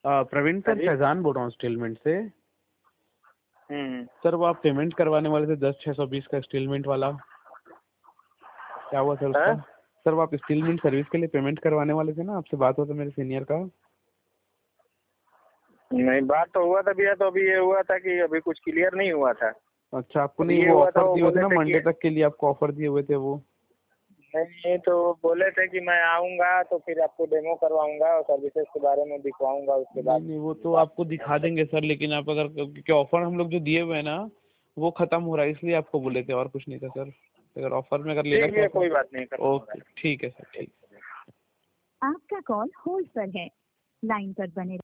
Praveen sir, Faizan बोल रहा हूँ स्टीलमेंट से। सर वो आप पेमेंट करवाने वाले थे 10,620 का स्टीलमेंट वाला, क्या हुआ सर उसका? सर वो आप स्टीलमेंट सर्विस के लिए पेमेंट करवाने वाले थे ना, आपसे बात हुआ था मेरे सीनियर का। नहीं, बात तो हुआ था भैया, तो अभी ये हुआ था कि अभी कुछ क्लियर नहीं हुआ था। अच्छा, आपको नहीं वो ऑफर दिए हुए थे ना मंडे तक के लिए, आपको ऑफर दिए हुए थे वो? नहीं, तो बोले थे कि मैं आऊंगा तो फिर आपको डेमो करवाऊंगा और सर्विसेज के बारे में दिखवाऊंगा, उसके बाद। नहीं, वो तो आपको दिखा देंगे सर, लेकिन आप अगर, क्योंकि ऑफर हम लोग जो दिए हुए हैं ना वो खत्म हो रहा है, इसलिए आपको बोले थे, और कुछ नहीं था सर। अगर ऑफर में अगर लेना है, कोई बात नहीं। ओके, ठीक है सर, ठीक। आपका कॉल होल्ड पर है, लाइन पर बने